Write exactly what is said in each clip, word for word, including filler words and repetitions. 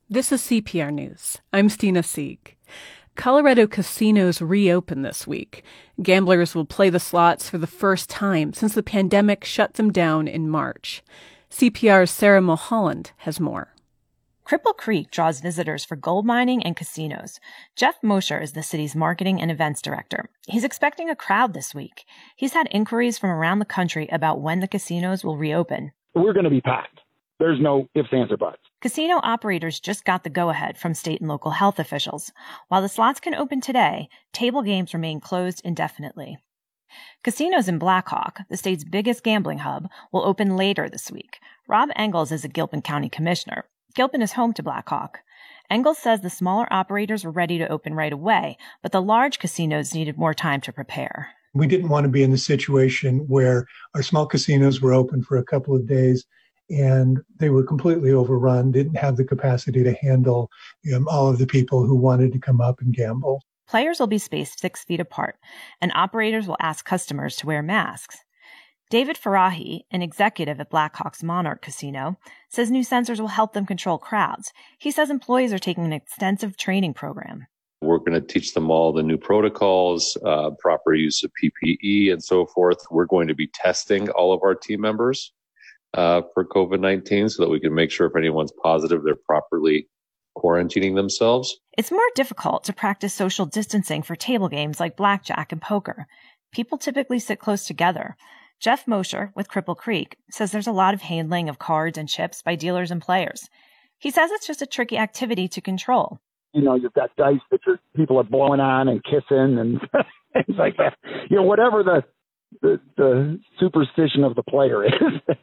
This is C P R News. I'm Stina Sieg. Colorado casinos reopen this week. Gamblers will play the slots for the first time since the pandemic shut them down in March. C P R's Sarah Mulholland has more. Cripple Creek draws visitors for gold mining and casinos. Jeff Mosher is the city's marketing and events director. He's expecting a crowd this week. He's had inquiries from around the country about when the casinos will reopen. We're going to be packed. There's no ifs, ands, or buts. Casino operators just got the go-ahead from state and local health officials. While the slots can open today, table games remain closed indefinitely. Casinos in Blackhawk, the state's biggest gambling hub, will open later this week. Rob Engels is a Gilpin County commissioner. Gilpin is home to Blackhawk. Engels says the smaller operators were ready to open right away, but the large casinos needed more time to prepare. We didn't want to be in the situation where our small casinos were open for a couple of days and they were completely overrun, didn't have the capacity to handle um, all of the people who wanted to come up and gamble. Players will be spaced six feet apart, and operators will ask customers to wear masks. David Farahi, an executive at Blackhawk's Monarch Casino, says new sensors will help them control crowds. He says employees are taking an extensive training program. We're going to teach them all the new protocols, uh, proper use of P P E and so forth. We're going to be testing all of our team members uh, for COVID nineteen so that we can make sure if anyone's positive, they're properly quarantining themselves. It's more difficult to practice social distancing for table games like blackjack and poker. People typically sit close together. Jeff Mosher with Cripple Creek says there's a lot of handling of cards and chips by dealers and players. He says it's just a tricky activity to control. You know, you've got dice that your people are blowing on and kissing and things like that. You know, whatever the, the the superstition of the player is.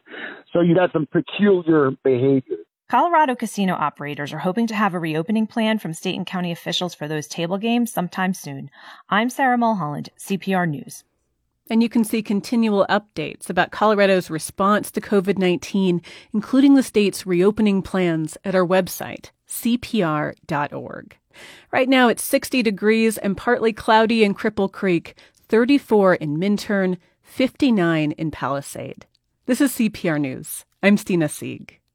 So you got some peculiar behavior. Colorado casino operators are hoping to have a reopening plan from state and county officials for those table games sometime soon. I'm Sarah Mulholland, C P R News. And you can see continual updates about Colorado's response to COVID nineteen, including the state's reopening plans, at our website, C P R dot org. Right now it's sixty degrees and partly cloudy in Cripple Creek, thirty-four in Minturn, fifty-nine in Palisade. This is C P R News. I'm Stina Sieg.